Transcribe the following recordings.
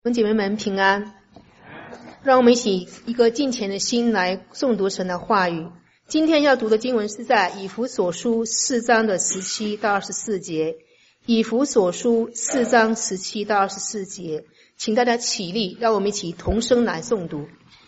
弟兄姐妹们平安，让我们一起一个敬虔的心来诵读神的话语。今天要读的经文是在以弗所书4章的17到24节。以弗所书4章17到24节，请大家起立，让我们一起同声来诵读。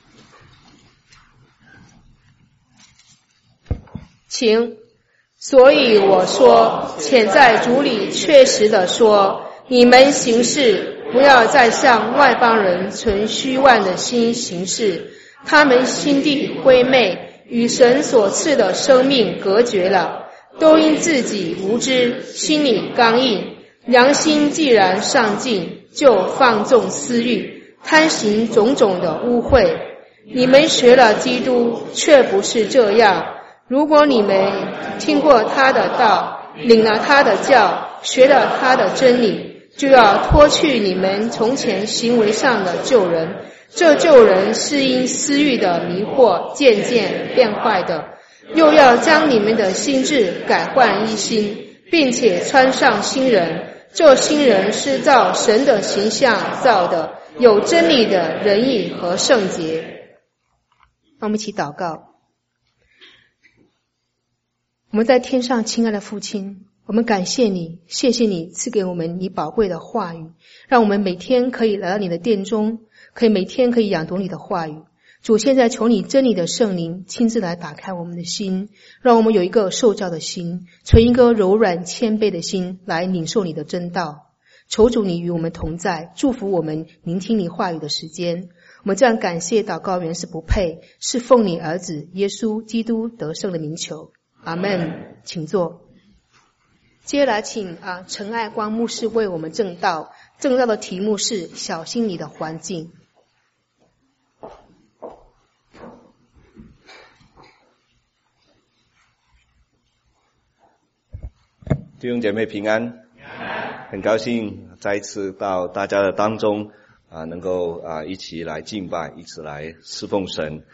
请。所以我说，且在主里确实的说，你们行事不要再向外邦人存虚妄的心行事，他们心地灰昧，与神所赐的生命隔绝了，都因自己无知，心里刚硬，良心既然上进，就放纵私欲，贪行种种的污秽。你们学了基督，却不是这样。如果你们听过他的道，领了他的教，学了他的真理，就要脱去你们从前行为上的旧人。这旧人是因私欲的迷惑渐渐变坏的，又要将你们的心智改换一新，并且穿上新人。这新人是照神的形象造的，有真理的仁义和圣洁。让我们一起祷告。我们在天上亲爱的父亲，我们感谢你，谢谢你赐给我们你宝贵的话语，让我们每天可以来到你的殿中，每天可以仰读你的话语。主，现在求你真理的圣灵亲自来打开我们的心，让我们有一个受教的心，存一个柔软谦卑的心来领受你的真道。求主你与我们同在，祝福我们聆听你话语的时间。我们这样感谢祷告原是不配，是奉你儿子耶稣基督得胜的名求，阿们。请坐。接下来请陈爱光牧师为我们证道，证道的题目是小心你的环境。 弟兄姐妹平安，很高兴再一次到大家的当中能够一起来敬拜，一起来侍奉神。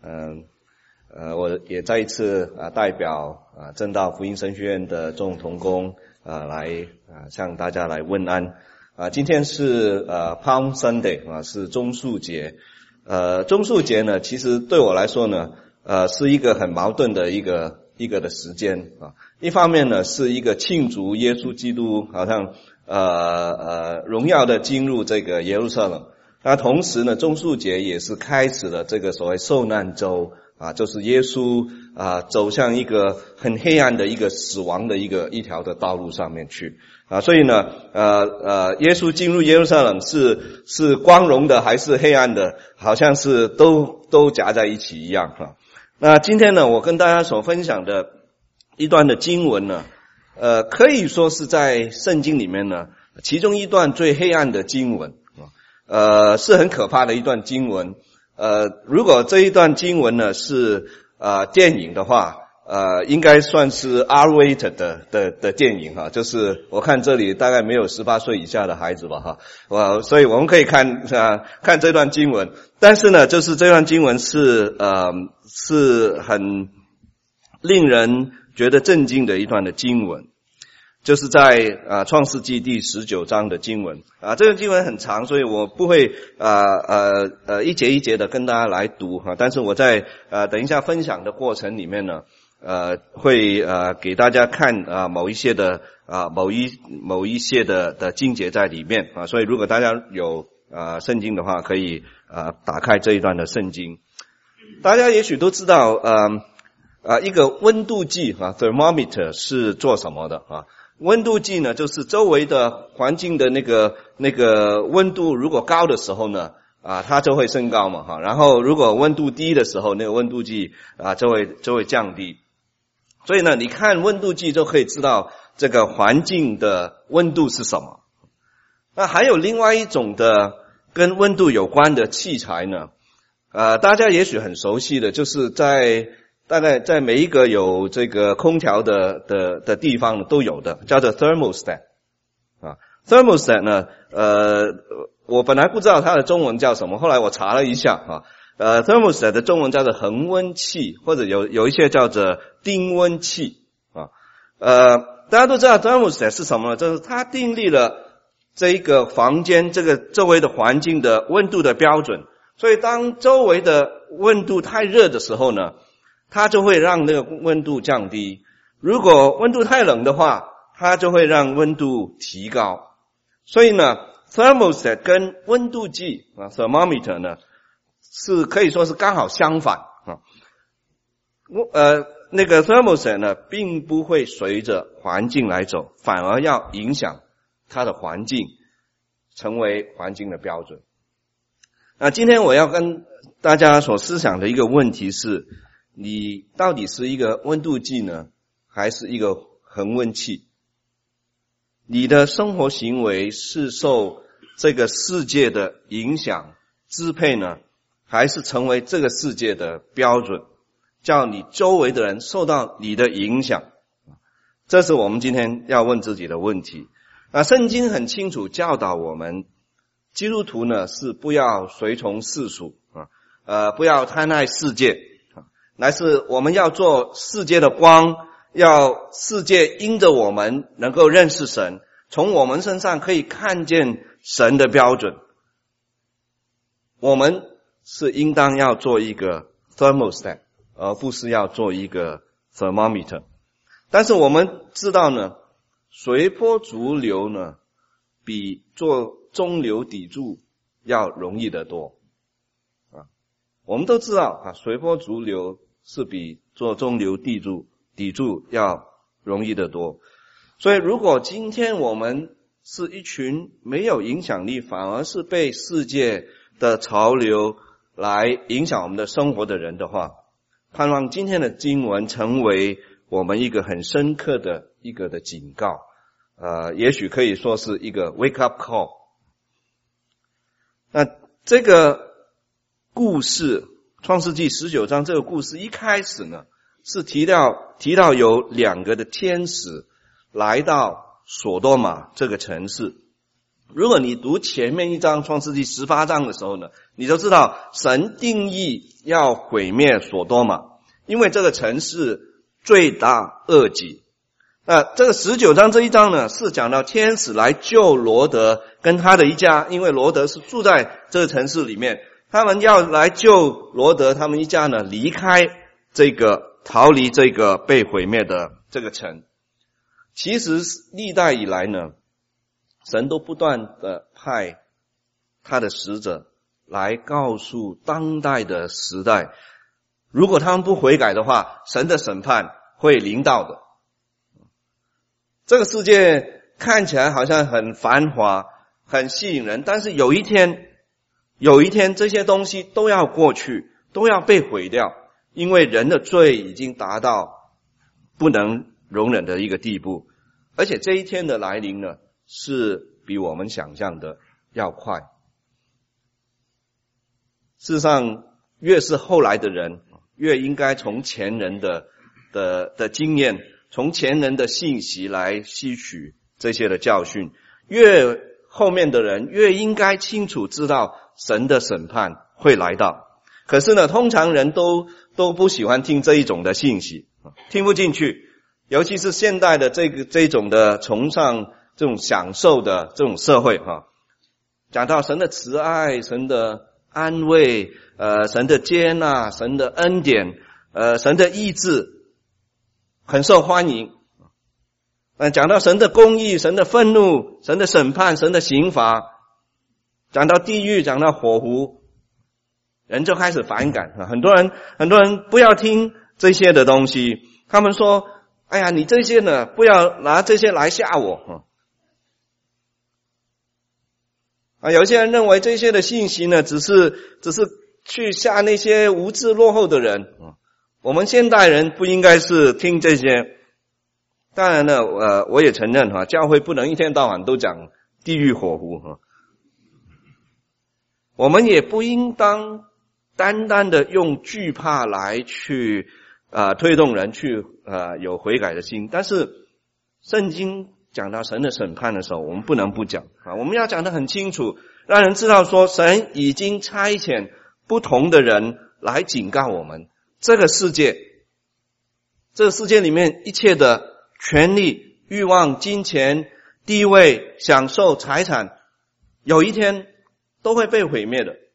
我也再一次代表正道福音神学院的众同工来向大家来问安。今天是Palm Sunday 是棕树节。棕树节呢，其实对我来说呢是一个很矛盾的一个的时间一方面呢是一个庆祝耶稣基督好像荣耀的进入这个耶路撒冷，那同时呢棕树节也是开始了这个所谓受难周就是耶稣走向一个很黑暗的一个死亡的一条的道路上面去所以呢耶稣进入耶路撒冷是光荣的还是黑暗的，好像是都夹在一起一样那今天呢我跟大家所分享的一段的经文呢可以说是在圣经里面呢其中一段最黑暗的经文是很可怕的一段经文。如果这一段经文呢是电影的话应该算是 R-rated 的电影就是我看这里大概没有18岁以下的孩子吧所以我们可以看这段经文，但是呢就是这段经文是很令人觉得震惊的一段的经文，就是在创世纪第19章的经文这个经文很长，所以我不会一节一节的跟大家来读但是我在等一下分享的过程里面呢会给大家看某一些的某一些的经节在里面所以如果大家有圣经的话，可以打开这一段的圣经。大家也许都知道一个温度计thermometer 是做什么的温度计呢就是周围的环境的那个温度如果高的时候呢它就会升高嘛然后如果温度低的时候，那个温度计就会降低。所以呢你看温度计就可以知道这个环境的温度是什么。那还有另外一种的跟温度有关的器材呢大家也许很熟悉的，就是大概在每一个有这个空调的地方都有的，叫做 thermostat thermostat 呢我本来不知道它的中文叫什么，后来我查了一下thermostat 的中文叫做恒温器，或者有一些叫做定温器大家都知道 thermostat 是什么呢？就是它订立了这一个房间这个周围的环境的温度的标准。所以当周围的温度太热的时候呢，它就会让那个温度降低。如果温度太冷的话，它就会让温度提高。所以呢 thermostat 跟温度计thermometer 呢是可以说是刚好相反那个 thermostat 呢并不会随着环境来走，反而要影响它的环境，成为环境的标准。那今天我要跟大家所思想的一个问题是，你到底是一个温度计呢，还是一个恒温器？你的生活行为是受这个世界的影响支配呢，还是成为这个世界的标准，叫你周围的人受到你的影响？这是我们今天要问自己的问题。圣经很清楚教导我们，基督徒呢是不要随从世俗不要贪爱世界，乃是我们要做世界的光，要世界因着我们能够认识神，从我们身上可以看见神的标准。我们是应当要做一个 thermostat， 而不是要做一个 thermometer。 但是我们知道呢，随波逐流呢比做中流砥柱要容易得多我们都知道随波逐流是比做中流砥柱要容易得多。所以如果今天我们是一群没有影响力，反而是被世界的潮流来影响我们的生活的人的话，盼望今天的经文成为我们一个很深刻的一个的警告，也许可以说是一个 wake up call。 那这个故事创世纪19章这个故事一开始呢，是提到有两个的天使来到索多玛这个城市。如果你读前面一章创世纪18章的时候呢，你就知道神定义要毁灭索多玛，因为这个城市罪大恶极。那这个19章这一章呢，是讲到天使来救罗德跟他的一家，因为罗德是住在这个城市里面，他们要来救罗德他们一家呢离开逃离这个被毁灭的这个城。其实历代以来呢，神都不断的派他的使者来告诉当代的时代，如果他们不悔改的话，神的审判会临到的。这个世界看起来好像很繁华很吸引人，但是有一天这些东西都要过去，都要被毁掉，因为人的罪已经达到不能容忍的一个地步。而且这一天的来临呢，是比我们想象的要快。事实上，越是后来的人，越应该从前人的经验，从前人的信息来吸取这些的教训。越后面的人越应该清楚知道神的审判会来到。可是呢，通常人都不喜欢听这一种的信息，听不进去。尤其是现代的这种的崇尚这种享受的这种社会讲到神的慈爱，神的安慰，神的接纳，神的恩典，神的意志很受欢迎。讲到神的公义，神的愤怒，神的审判，神的刑罚，讲到地狱，讲到火湖，人就开始反感。很多人不要听这些的东西，他们说，哎呀，你这些呢，不要拿这些来吓我。有些人认为这些的信息呢，只是去吓那些无知落后的人。我们现代人不应该是听这些。当然呢，我也承认教会不能一天到晚都讲地狱火湖。我们也不应当单单的用惧怕来去推动人去有悔改的心。但是圣经讲到神的审判的时候，我们不能不讲我们要讲得很清楚，让人知道说神已经差遣不同的人来警告我们，这个世界里面一切的权力、欲望、金钱、 地位、享受、财产，有一天都会被毁灭的。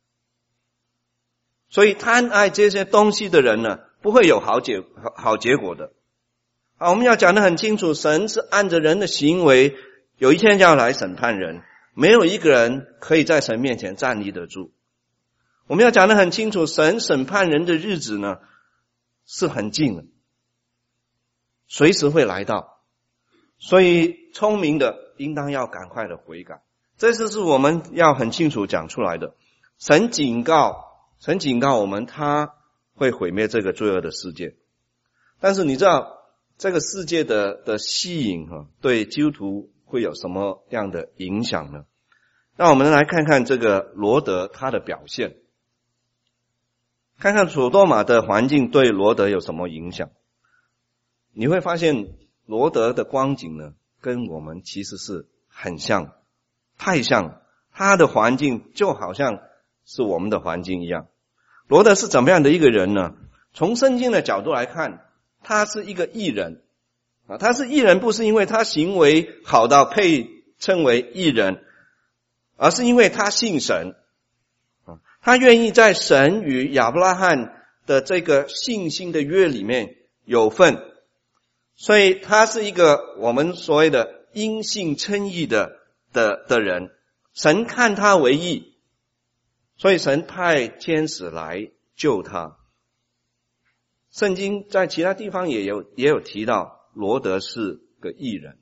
所以贪爱这些东西的人呢，不会有好结果的。我们要讲得很清楚，神是按着人的行为，有一天要来审判人，没有一个人可以在神面前站立得住。我们要讲得很清楚，神审判人的日子呢，是很近的，随时会来到。所以聪明的应当要赶快的悔改，这就是我们要很清楚讲出来的。神警告我们，他会毁灭这个罪恶的世界。但是你知道这个世界的吸引对基督徒会有什么样的影响呢？那我们来看看这个罗德他的表现，看看所多玛的环境对罗德有什么影响。你会发现罗德的光景呢，跟我们其实是很像，太像，他的环境就好像是我们的环境一样。罗德是怎么样的一个人呢？从圣经的角度来看，他是一个义人他是义人，不是因为他行为好到配称为义人，而是因为他信神他愿意在神与亚伯拉罕的这个信心的约里面有份，所以他是一个我们所谓的因信称义的人。神看他为义，所以神派天使来救他。圣经在其他地方也有提到罗德是个义人，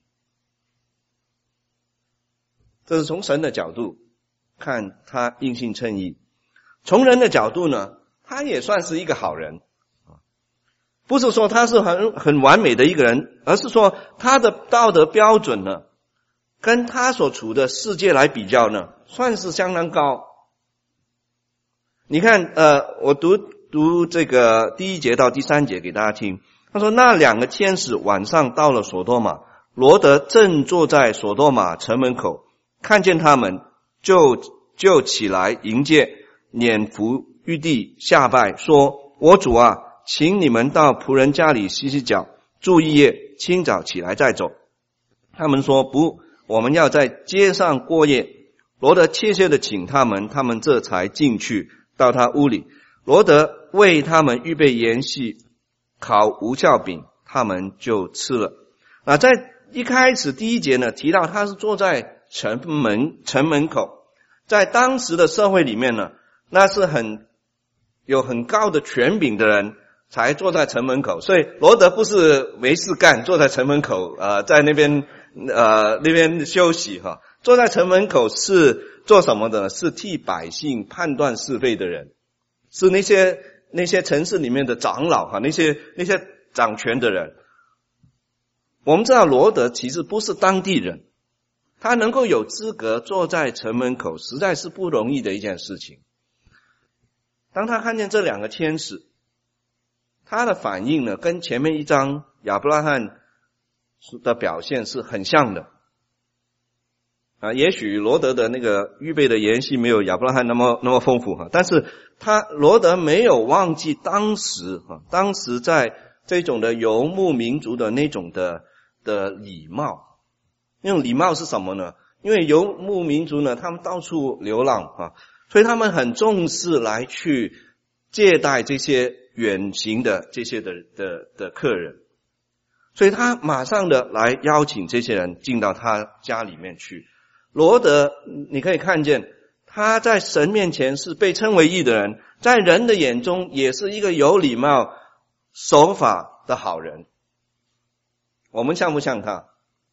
这是从神的角度看他因信称义。从人的角度呢，他也算是一个好人，不是说他是很完美的一个人，而是说他的道德标准呢，跟他所处的世界来比较呢，算是相当高。你看我读这个第1节到第3节给大家听。他说，那2个天使晚上到了所多玛，罗德正坐在所多玛城门口，看见他们就起来迎接，脸伏于地下拜，说，我主啊，请你们到仆人家里洗洗脚，住一夜，清早起来再走。他们说，不，我们要在街上过夜。罗德切切的请他们，他们这才进去到他屋里。罗德为他们预备筵席，烤无酵饼，他们就吃了。在一开始第1节呢，提到他是坐在城门口，在当时的社会里面呢，那是有很高的权柄的人才坐在城门口，所以罗德不是没事干，坐在城门口在那边休息坐在城门口是做什么的呢？是替百姓判断是非的人，是那些城市里面的长老那些掌权的人。我们知道罗德其实不是当地人，他能够有资格坐在城门口，实在是不容易的一件事情。当他看见这2个天使，他的反应呢，跟前面一章亚伯拉罕的表现是很像的也许罗德的那个预备的筵席没有亚伯拉罕那么丰富但是罗德没有忘记当时在这种的游牧民族的那种的礼貌。那种礼貌是什么呢？因为游牧民族呢，他们到处流浪所以他们很重视来去接待这些远行的这些的客人，所以他马上的来邀请这些人进到他家里面去。罗德你可以看见他在神面前是被称为义的人，在人的眼中也是一个有礼貌守法的好人。我们像不像他？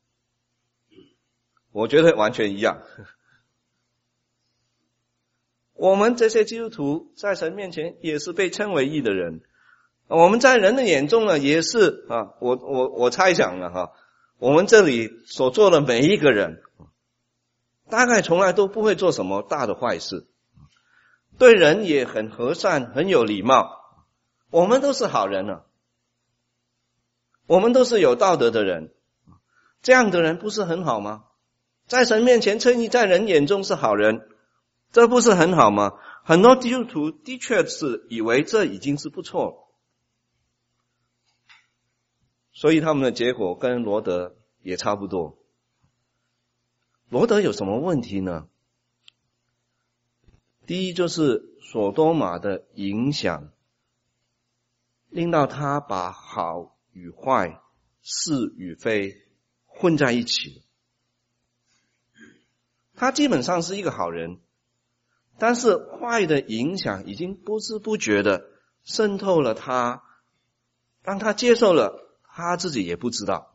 我觉得完全一样。我们这些基督徒在神面前也是被称为义的人，我们在人的眼中呢也是我猜想了我们这里所做的每一个人大概从来都不会做什么大的坏事，对人也很和善，很有礼貌，我们都是好人我们都是有道德的人，这样的人不是很好吗？在神面前称义，在人眼中是好人，这不是很好吗？很多基督徒的确是以为这已经是不错了，所以他们的结果跟罗德也差不多。 罗德有什么问题呢？第一就是所多玛的影响，令到他把好与坏、是与非混在一起。他基本上是一个好人，但是坏的影响已经不知不觉的渗透了他，当他接受了，他自己也不知道。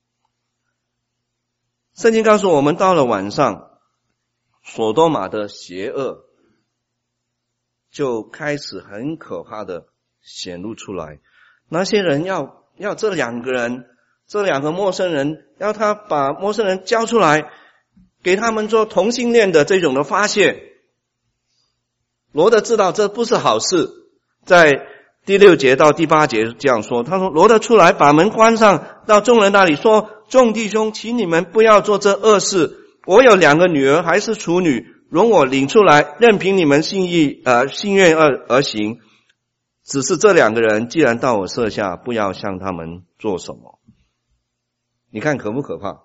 圣经告诉我们，到了晚上，所多玛的邪恶就开始很可怕的显露出来。那些人要这两个陌生人，要他把陌生人交出来，给他们做同性恋的这种的发泄。罗德知道这不是好事，在第6节到第8节这样说，他说罗德出来把门关上，到众人那里说，众弟兄，请你们不要做这恶事，我有2个女儿还是处女，容我领出来，任凭你们心愿而行。只是这2个人既然到我舍下，不要向他们做什么。你看可不可怕？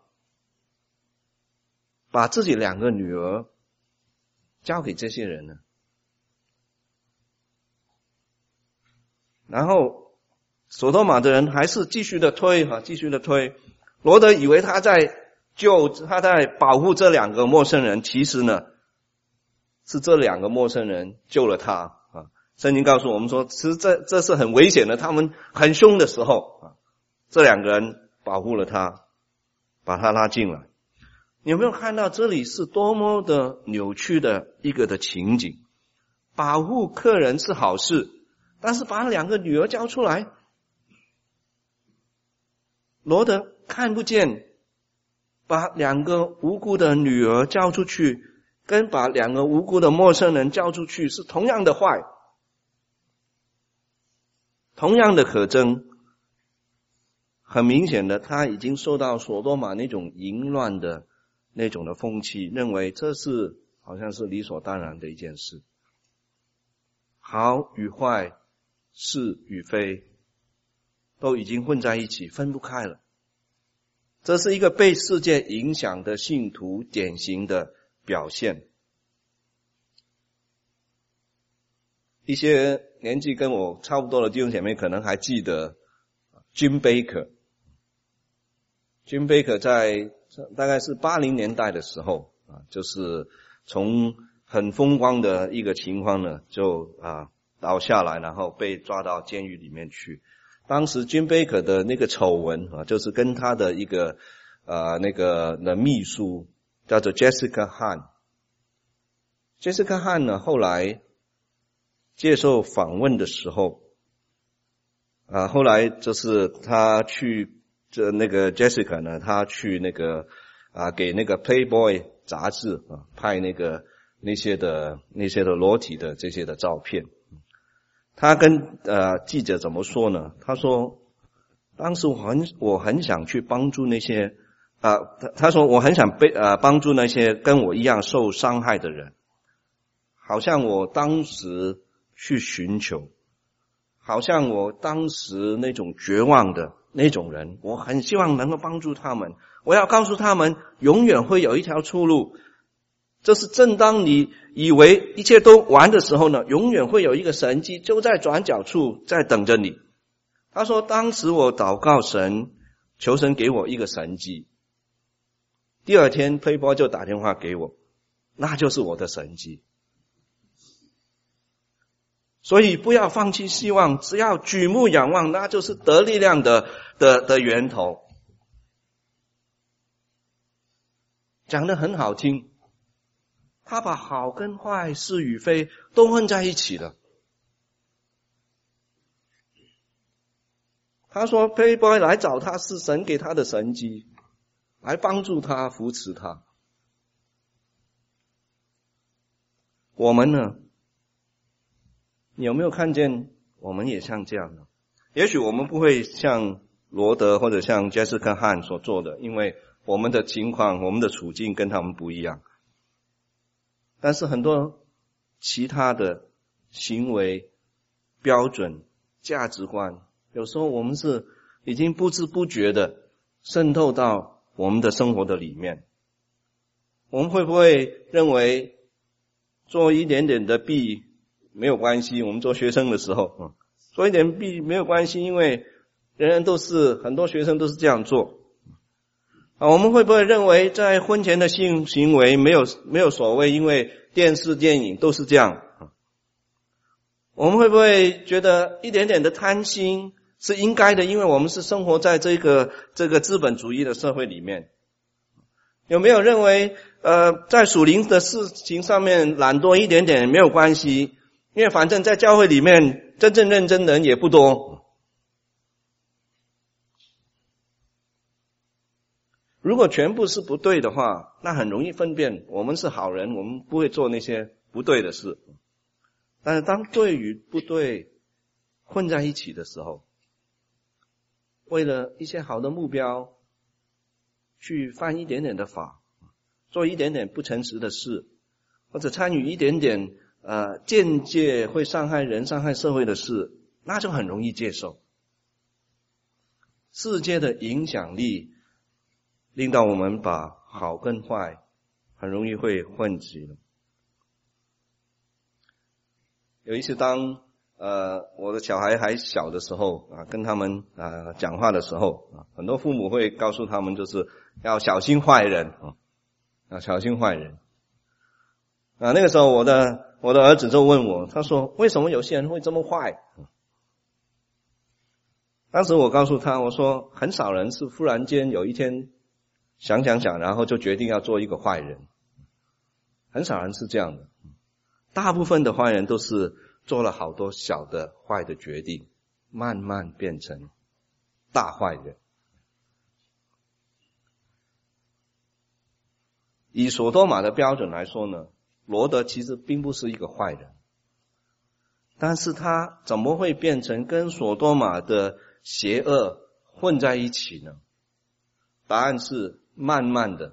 把自己2个女儿交给这些人呢？然后所多玛的人还是继续的推。罗德以为他在保护这2个陌生人，其实呢是这2个陌生人救了他啊。圣经告诉我们说，其实这是很危险的，他们很凶的时候啊，这2个人保护了他，把他拉进来。你有没有看到这里是多么的扭曲的一个的情景？保护客人是好事，但是把2个女儿交出来，罗德看不见把2个无辜的女儿交出去，跟把2个无辜的陌生人交出去是同样的坏，同样的可憎。很明显的，他已经受到所多玛那种淫乱的那种的风气，认为这是好像是理所当然的一件事。好与坏，是与非，都已经混在一起，分不开了。这是一个被世界影响的信徒典型的表现。一些年纪跟我差不多的弟兄姐妹可能还记得 Jim Bakker。Jim Bakker 在大概是80年代的时候啊，就是从很风光的一个情况呢，就倒下来，然后被抓到监狱里面去。当时 Jim Bakker 的那个丑闻啊，就是跟他的一个那个的秘书叫做 Jessica Hahn。Jessica Hahn 呢，后来接受访问的时候后来就是他去那个 Jessica 呢，他去那个给那个 Playboy 杂志拍那些的裸体的这些的照片。他跟记者怎么说呢？他说当时我很想去帮助那些他说我很想帮助那些跟我一样受伤害的人，好像我当时去寻求，好像我当时那种绝望的那种人，我很希望能够帮助他们。我要告诉他们，永远会有一条出路。这是正当你以为一切都完的时候呢，永远会有一个神迹就在转角处在等着你。他说当时我祷告神，求神给我一个神迹。第2天 Playboy 就打电话给我，那就是我的神迹。所以不要放弃希望，只要举目仰望，那就是得力量的源头。讲得很好听，他把好跟坏、是与非都混在一起了。他说 Playboy 来找他是神给他的神迹，来帮助他、扶持他。我们呢？你有没有看见我们也像这样呢？也许我们不会像罗德或者像 Jessica Hahn 所做的，因为我们的情况、我们的处境跟他们不一样。但是很多其他的行为标准、价值观，有时候我们是已经不知不觉的渗透到我们的生活的里面。 我们会不会认为做一点点的弊没有关系？我们做学生的时候，做一点弊没有关系，因为很多学生都是这样做。我们会不会认为在婚前的性行为没有所谓，因为电视电影都是这样？我们会不会觉得一点点的贪心是应该的，因为我们是生活在这个资本主义的社会里面？有没有认为在属灵的事情上面懒惰一点点没有关系，因为反正在教会里面真正认真的人也不多？如果全部是不对的话，那很容易分辨我们是好人，我们不会做那些不对的事。但是当对与不对混在一起的时候，为了一些好的目标去犯一点点的法，做一点点不诚实的事，或者参与一点点间接会伤害人伤害社会的事，那就很容易接受。世界的影响力令到我们把好跟坏很容易会混淆了。有一次当我的小孩还小的时候跟他们讲话的时候很多父母会告诉他们就是要小心坏人小心坏人。那个时候我的儿子就问我，他说为什么有些人会这么坏？当时我告诉他，我说很少人是忽然间有一天想，然后就决定要做一个坏人，很少人是这样的。大部分的坏人都是做了好多小的坏的决定，慢慢变成大坏人。以所多玛的标准来说呢，罗德其实并不是一个坏人，但是他怎么会变成跟所多玛的邪恶混在一起呢？答案是慢慢的。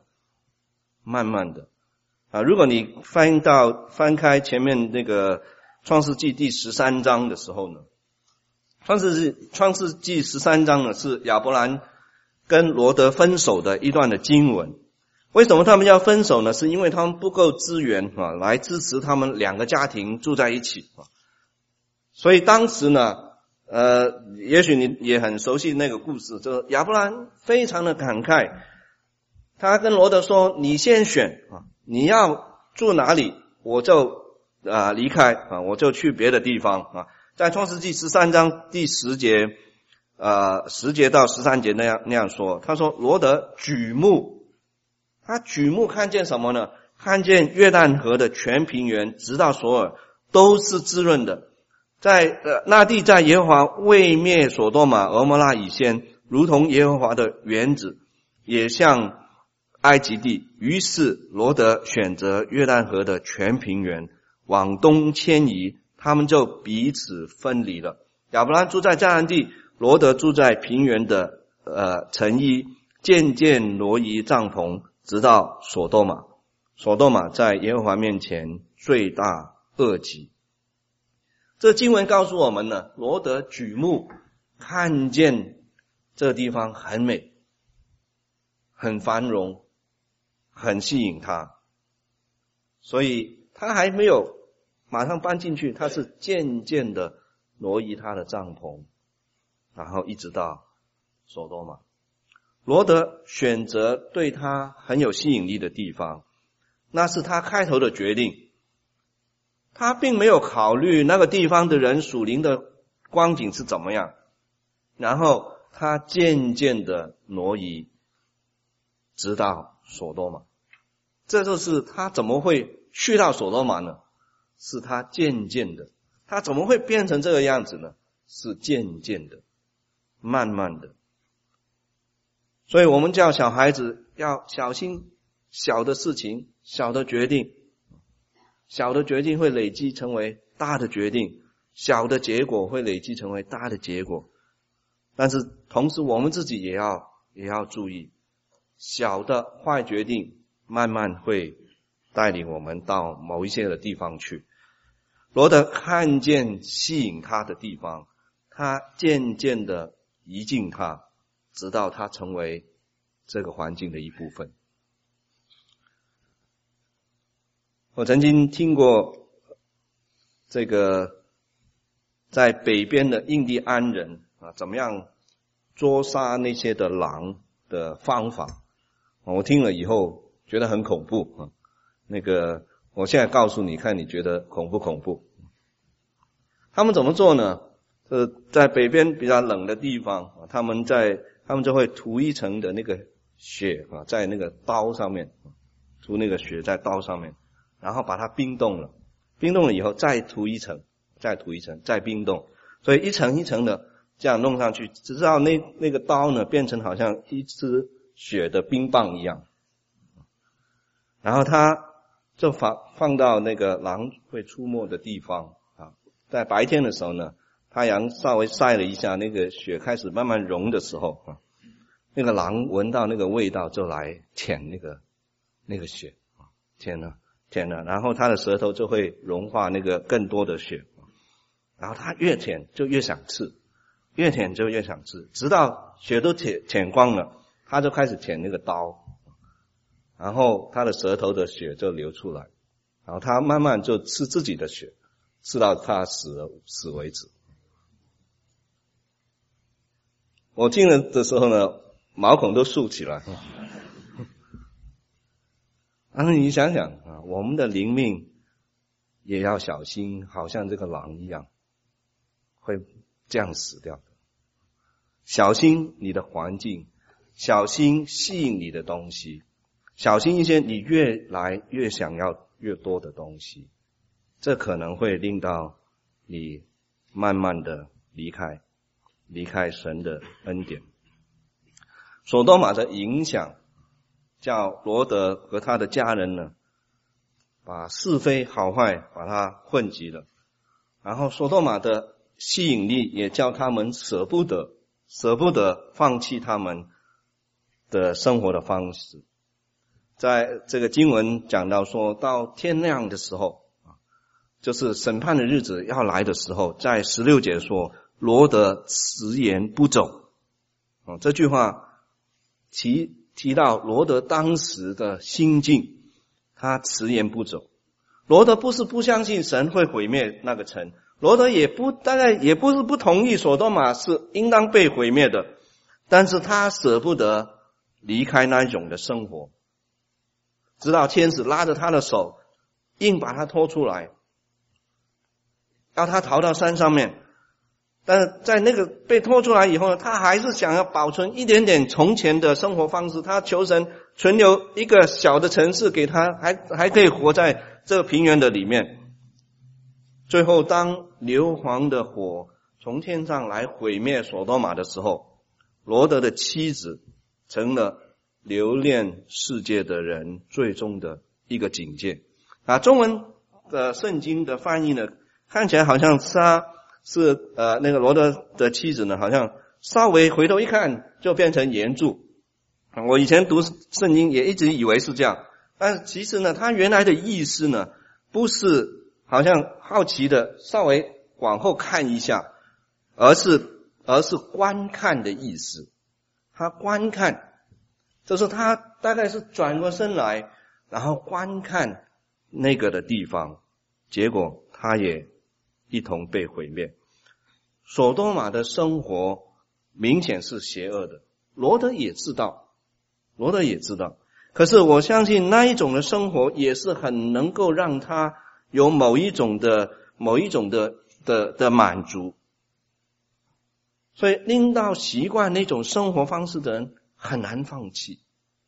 如果你翻开前面那个创世纪第13章的时候呢，创世纪13章呢是亚伯兰跟罗德分手的一段的经文。为什么他们要分手呢？是因为他们不够资源来支持他们两个家庭住在一起。所以当时呢也许你也很熟悉那个故事，就是亚伯兰非常的感慨，他跟罗德说，你先选你要住哪里我就离开我就去别的地方在创世纪13章第10节10节到13节那样说。他说罗德举目，他举目看见什么呢？看见约旦河的全平原直到索尔都是滋润的，在那地在耶和华未灭所多玛蛾摩拉以先，如同耶和华的园子，也像埃及地。于是罗德选择约旦河的全平原往东迁移，他们就彼此分离了。亚伯兰住在迦南地，罗德住在平原的城邑，渐渐挪移帐篷，直到所多玛。所多玛在耶和华面前罪大恶极。这经文告诉我们呢，罗德举目看见这地方很美，很繁荣，很吸引他，所以他还没有马上搬进去，他是渐渐的挪移他的帐篷，然后一直到所多玛。罗德选择对他很有吸引力的地方，那是他开头的决定，他并没有考虑那个地方的人属灵的光景是怎么样，然后他渐渐的挪移直到所多玛。这就是他怎么会去到所多玛呢？是他渐渐的。他怎么会变成这个样子呢？是渐渐的，慢慢的。所以我们叫小孩子要小心小的事情，小的决定。小的决定会累积成为大的决定，小的结果会累积成为大的结果。但是同时我们自己也要注意，小的坏决定慢慢会带领我们到某一些的地方去。罗德看见吸引他的地方，他渐渐的移近他，直到他成为这个环境的一部分。 我曾经听过这个在北边的印第安人怎么样捉杀那些的狼的方法。我听了以后觉得很恐怖我现在告诉你看，你觉得恐不恐怖？他们怎么做呢？在北边比较冷的地方，他们就会涂一层的那个血在那个刀上面，涂那个血在刀上面，然后把它冰冻了，冰冻了以后再涂一层，再冰冻，所以一层一层的这样弄上去，直到那个刀呢变成好像一只血的冰棒一样，然后它就放到那个狼会出没的地方在白天的时候呢，太阳稍微晒了一下，那个血开始慢慢融的时候那个狼闻到那个味道就来舔那个血，舔了，然后它的舌头就会融化那个更多的血，然后它越舔就越想吃，越舔就越想吃，直到血都舔光了，它就开始舔那个刀，然后它的舌头的血就流出来，然后它慢慢就吃自己的血，吃到它死为止。我听了的时候呢，毛孔都竖起来。你想想我们的灵命也要小心，好像这个狼一样，会这样死掉的。小心你的环境，小心吸引你的东西，小心一些你越来越想要越多的东西，这可能会令到你慢慢的离开神的恩典。所多玛的影响叫罗德和他的家人呢，把是非好坏把它混集了，然后所多玛的吸引力也叫他们舍不得放弃他们的生活的方式。在这个经文讲到说，到天亮的时候就是审判的日子要来的时候，在16节说罗德迟延不走这句话提到罗德当时的心境，他迟延不走。罗德不是不相信神会毁灭那个城，罗德大概也不是不同意所多玛是应当被毁灭的，但是他舍不得离开那一种的生活，直到天使拉着他的手硬把他拖出来，要他逃到山上面。但是在那个被拖出来以后呢，他还是想要保存一点点从前的生活方式，他求神存留一个小的城市给他，还可以活在这个平原的里面。最后当硫磺的火从天上来毁灭所多玛的时候，罗德的妻子成了留恋世界的人最终的一个警戒。中文的圣经的翻译呢，看起来好像他是那个罗德的妻子呢，好像稍微回头一看就变成原著。我以前读圣经也一直以为是这样，但其实呢，他原来的意思呢，不是好像好奇的稍微往后看一下，而是观看的意思。他观看，就是他大概是转过身来，然后观看那个的地方，结果他也一同被毁灭。所多玛的生活明显是邪恶的，罗德也知道，可是我相信那一种的生活也是很能够让他有某一种的满足，所以令到习惯那种生活方式的人很难放弃。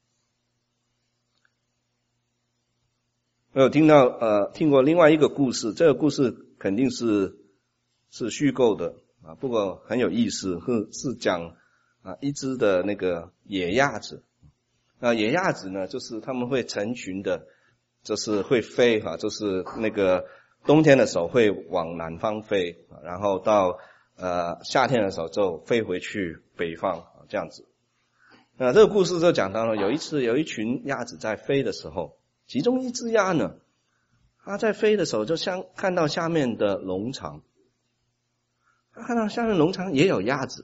我有听过另外一个故事，这个故事肯定是虚构的不过很有意思，是讲一只的那个野鸭子。野鸭子呢，就是他们会成群的，就是会飞就是那个冬天的时候会往南方飞，然后到夏天的时候就飞回去北方这样子。这个故事就讲到了有一次有一群鸭子在飞的时候，其中一只鸭呢，它在飞的时候就看到下面的农场，他看到下面农场也有鸭子，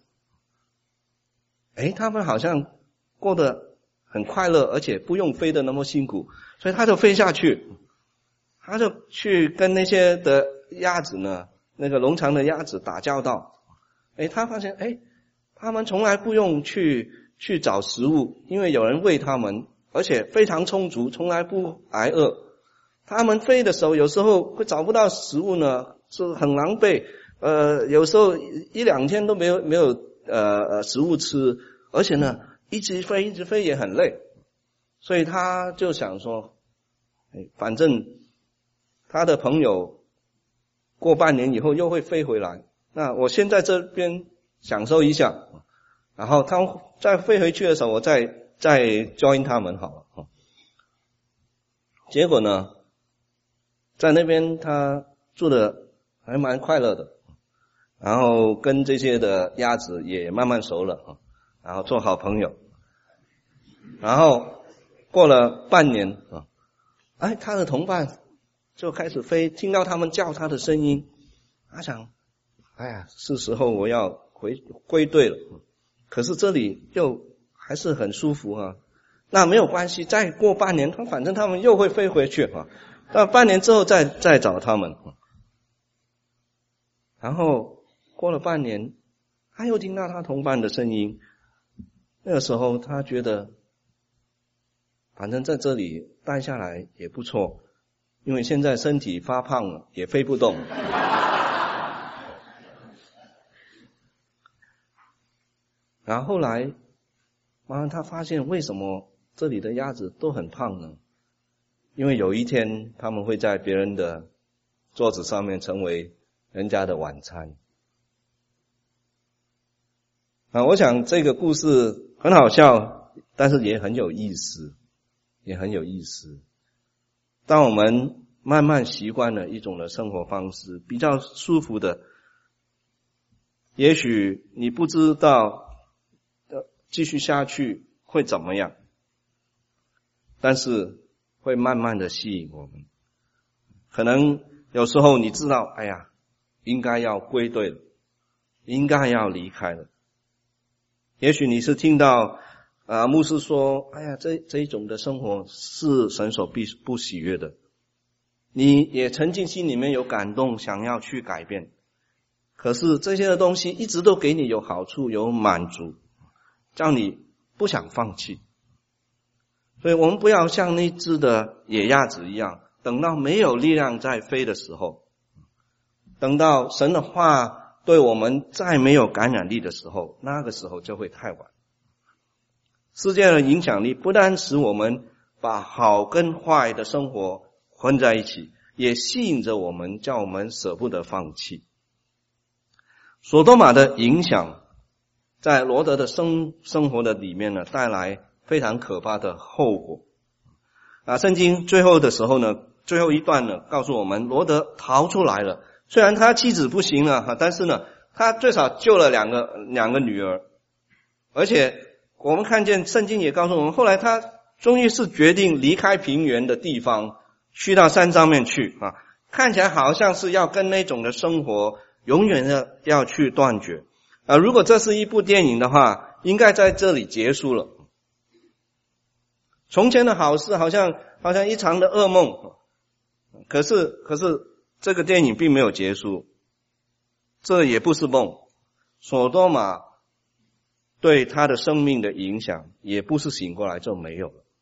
他们好像过得很快乐，而且不用飞得那么辛苦，所以他就飞下去， 他就去跟那些的鸭子呢，那个农场的鸭子打交道。他发现他们从来不用去找食物，因为有人喂他们，而且非常充足，从来不挨饿。他们飞的时候有时候会找不到食物呢，是很狼狈，有时候1-2天都没有食物吃，而且呢一直飞也很累。所以他就想说反正他的朋友过半年以后又会飞回来，那我先在这边享受一下，然后他再飞回去的时候我再 join 他们好了。结果呢在那边他住的还蛮快乐的，然后跟这些的鸭子也慢慢熟了，然后做好朋友。然后过了半年他的同伴就开始飞，听到他们叫他的声音，他想是时候我要归队了。可是这里又还是很舒服那没有关系，再过半年反正他们又会飞回去那半年之后再找他们。然后过了半年他又听到他同伴的声音，那个时候他觉得反正在这里待下来也不错，因为现在身体发胖了，也飞不动。然后后来慢慢他发现为什么这里的鸭子都很胖呢？因为有一天他们会在别人的桌子上面成为人家的晚餐。我想这个故事很好笑，但是也很有意思，当我们慢慢习惯了一种的生活方式，比较舒服的，也许你不知道继续下去会怎么样，但是会慢慢的吸引我们。可能有时候你知道应该要归队了，应该要离开了。也许你是听到牧师说这一种的生活是神所不喜悦的，你也曾经心里面有感动想要去改变，可是这些的东西一直都给你有好处有满足，叫你不想放弃。所以我们不要像那只的野鸭子一样，等到没有力量再飞的时候，等到神的话对我们再没有感染力的时候，那个时候就会太晚。世界的影响力不单使我们把好跟坏的生活混在一起，也吸引着我们，叫我们舍不得放弃。索多玛的影响在罗德的生活的里面呢，带来非常可怕的后果。圣经最后的时候呢，最后一段呢，告诉我们罗德逃出来了。虽然他妻子不行了，但是呢，他最少救了两个女儿。而且我们看见圣经也告诉我们，后来他终于是决定离开平原的地方，去到山上面去看起来好像是要跟那种的生活永远的要去断绝。如果这是一部电影的话，应该在这里结束了。从前的好事好像一场的噩梦，可是这个电影并没有结束，这也不是梦。索多玛对他的生命的影响也不是醒过来就没有了。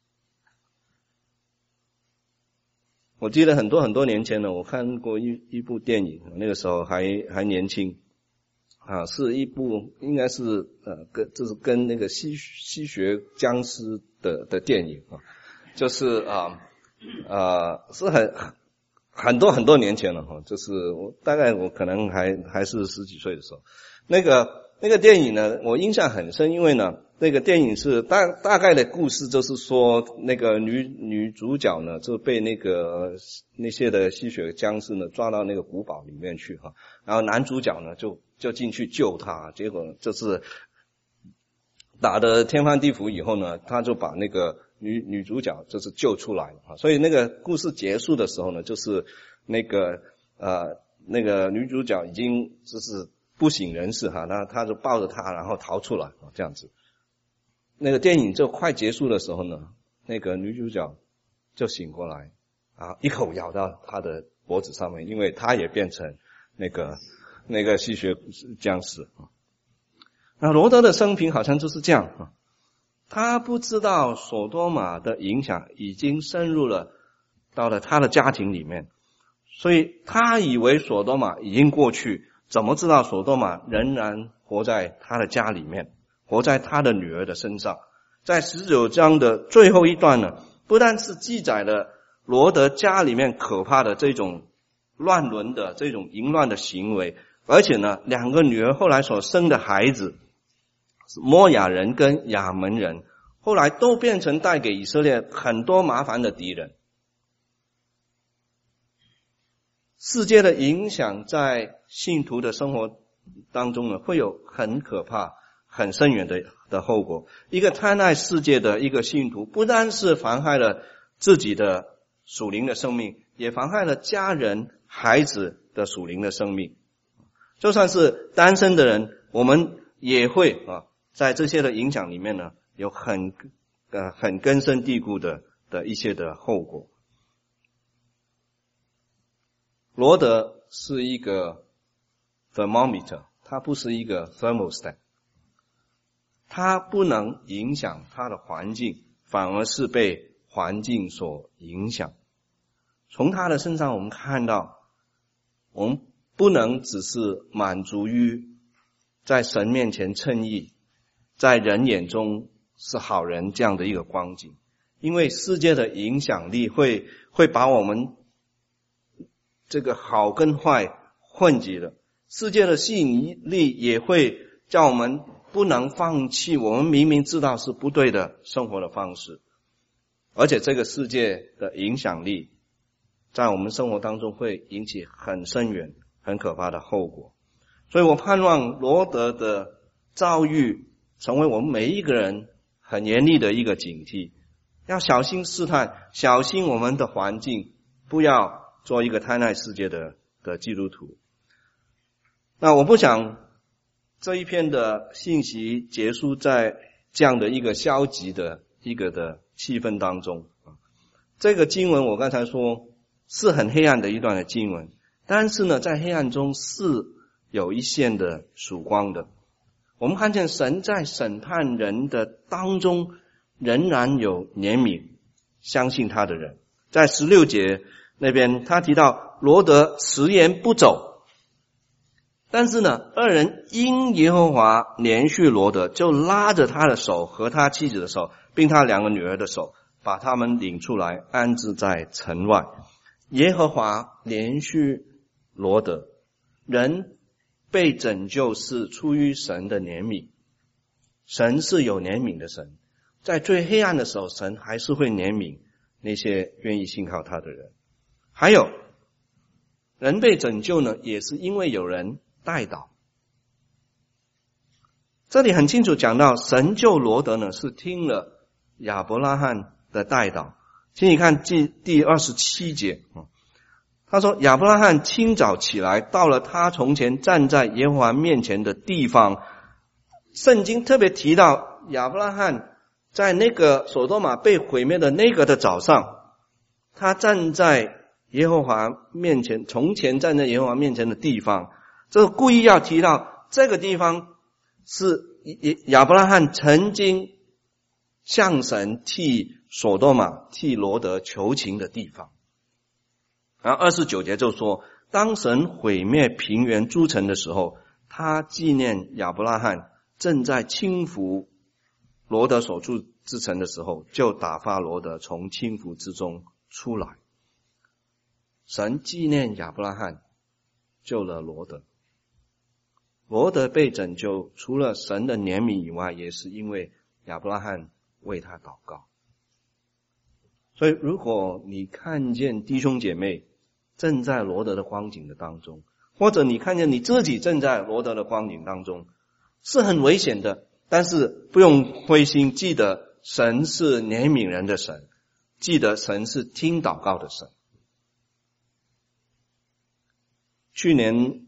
我记得很多年前呢，我看过一部电影，那个时候还年轻是一部应该是就是跟那个吸血僵尸的电影就是是很多年前了就是大概我可能还是10几岁的时候，那个电影呢我印象很深，因为呢那个电影是大概的故事就是说，那个女主角呢就被那些的吸血僵尸呢抓到那个古堡里面去然后男主角呢就进去救她，结果就是打得天翻地覆以后呢，他就把那个女主角就是救出来了所以那个故事结束的时候呢，就是那个女主角已经就是不省人事那他就抱着她然后逃出来这样子。那个电影就快结束的时候呢，那个女主角就醒过来， 一口咬到他的脖子上面，因为他也变成那个吸血僵尸。那罗德的生平好像就是这样，他不知道索多玛的影响已经深入到了他的家庭里面，所以他以为索多玛已经过去，怎么知道索多玛仍然活在他的家里面，活在他的女儿的身上。在19章的最后一段呢，不但是记载了罗德家里面可怕的这种乱伦的这种淫乱的行为，而且呢2个女儿后来所生的孩子摩亚人跟亚门人，后来都变成带给以色列很多麻烦的敌人。世界的影响在信徒的生活当中呢，会有很可怕很深远的后果。一个贪爱世界的一个信徒，不单是妨害了自己的属灵的生命，也妨害了家人孩子的属灵的生命。就算是单身的人，我们也会在这些的影响里面呢，有很根深蒂固的一些的后果。罗德是一个 thermometer， 它不是一个 thermostat， 它不能影响它的环境，反而是被环境所影响。从他的身上我们看到，我们不能只是满足于在神面前称义，在人眼中是好人这样的一个光景，因为世界的影响力会把我们这个好跟坏混集了，世界的吸引力也会叫我们不能放弃我们明明知道是不对的生活的方式，而且这个世界的影响力在我们生活当中会引起很深远很可怕的后果。所以我盼望罗德的遭遇成为我们每一个人很严厉的一个警惕，要小心试探，小心我们的环境，不要做一个贪爱世界的基督徒。那我不想这一篇的信息结束在这样的一个消极的一个的气氛当中。这个经文我刚才说是很黑暗的一段的经文，但是呢在黑暗中是有一线的曙光的。我们看见神在审判人的当中仍然有怜悯相信他的人。在16节那边他提到罗德迟延不走，但是呢二人因耶和华怜恤罗德，就拉着他的手和他妻子的手并他2个女儿的手，把他们领出来安置在城外。耶和华怜恤罗德，人被拯救是出于神的怜悯，神是有怜悯的神，在最黑暗的时候神还是会怜悯那些愿意信靠他的人。还有人被拯救呢，也是因为有人代祷。这里很清楚讲到神救罗德呢是听了亚伯拉罕的代祷。请你看第27节，他说亚伯拉罕清早起来，到了他从前站在耶和华面前的地方。圣经特别提到亚伯拉罕在那个索多玛被毁灭的那个的早上，他站在耶和华面前，从前站在耶和华面前的地方，这个故意要提到这个地方是亚伯拉罕曾经向神替索多玛替罗德求情的地方。然后29节就说，当神毁灭平原诸城的时候，他纪念亚伯拉罕正在轻浮罗德所住之城的时候，就打发罗德从轻浮之中出来。神纪念亚伯拉罕救了罗德，罗德被拯救除了神的怜悯以外，也是因为亚伯拉罕为他祷告。所以如果你看见弟兄姐妹正在罗德的光景的当中，或者你看见你自己正在罗德的光景当中，是很危险的，但是不用灰心，记得神是怜悯人的神，记得神是听祷告的神。去年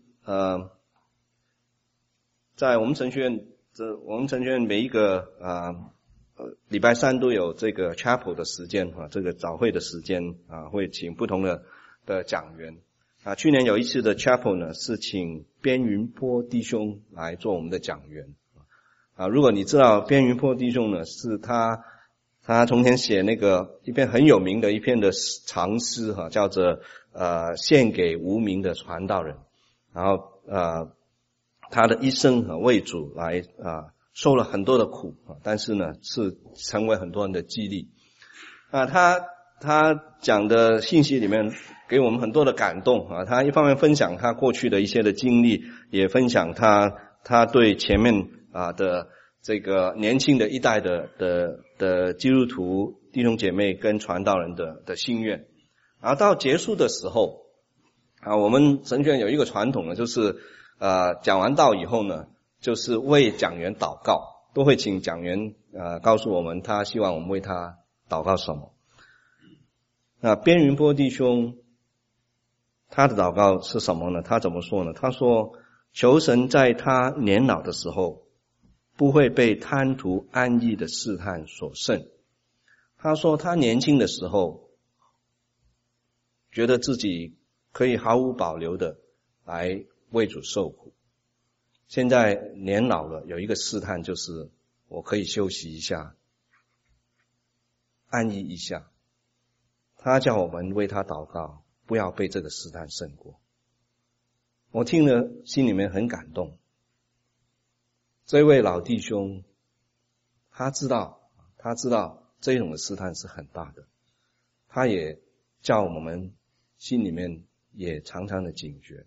在我们神学院每一个礼拜三都有这个 chapel 的时间这个早会的时间会请不同的讲员去年有一次的 chapel 呢，是请边云波弟兄来做我们的讲员如果你知道边云波弟兄呢，是他从前写那个一篇很有名的一篇的长诗叫做献给无名的传道人，然后他的一生为主来受了很多的苦但是呢是成为很多人的激励他讲的信息里面给我们很多的感动他一方面分享他过去的一些的经历，也分享他对前面的这个年轻的一代的基督徒弟兄姐妹跟传道人的心愿。然后到结束的时候我们神学院有一个传统呢，就是讲完道以后呢，就是为讲员祷告，都会请讲员告诉我们他希望我们为他祷告什么。那边云波弟兄他的祷告是什么呢？他怎么说呢？他说求神在他年老的时候不会被贪图安逸的试探所胜。他说他年轻的时候觉得自己可以毫无保留的来为主受苦，现在年老了有一个试探，就是我可以休息一下，安逸一下。他叫我们为他祷告，不要被这个试探胜过。我听了心里面很感动。这位老弟兄他知道这种的试探是很大的，他也叫我们心里面也常常的警觉。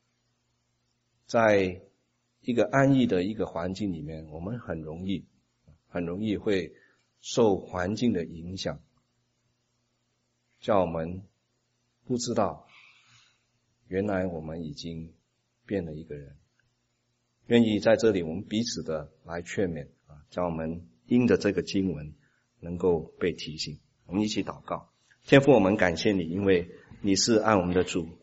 在一个安逸的一个环境里面，我们很容易会受环境的影响，叫我们不知道原来我们已经变了一个人。愿意在这里我们彼此的来劝勉叫我们因着这个经文能够被提醒。我们一起祷告。天父，我们感谢你，因为你是爱我们的主，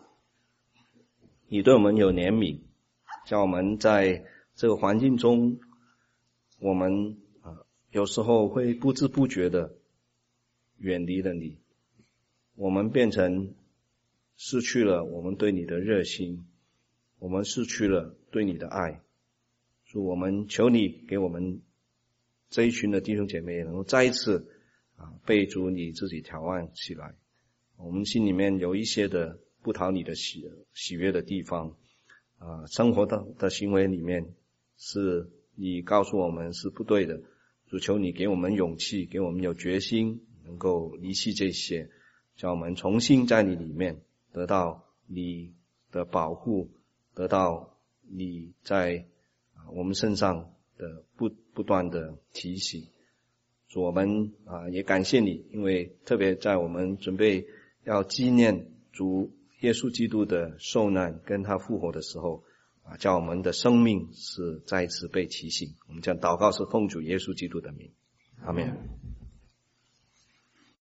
你对我们有怜悯，叫我们在这个环境中，我们有时候会不知不觉的远离了你，我们变成失去了我们对你的热心，我们失去了对你的爱。主，我们求你给我们这一群的弟兄姐妹能够再一次被主你自己调按起来。我们心里面有一些的不讨你的喜悦的地方生活的行为里面是你告诉我们是不对的。主，求你给我们勇气，给我们有决心，能够离弃这些，叫我们重新在你里面得到你的保护，得到你在我们身上的不断的提醒。主，我们也感谢你，因为特别在我们准备要纪念主耶稣基督的受难跟他复活的时候叫我们的生命是再一次被提醒。我们将祷告是奉主耶稣基督的名，阿们。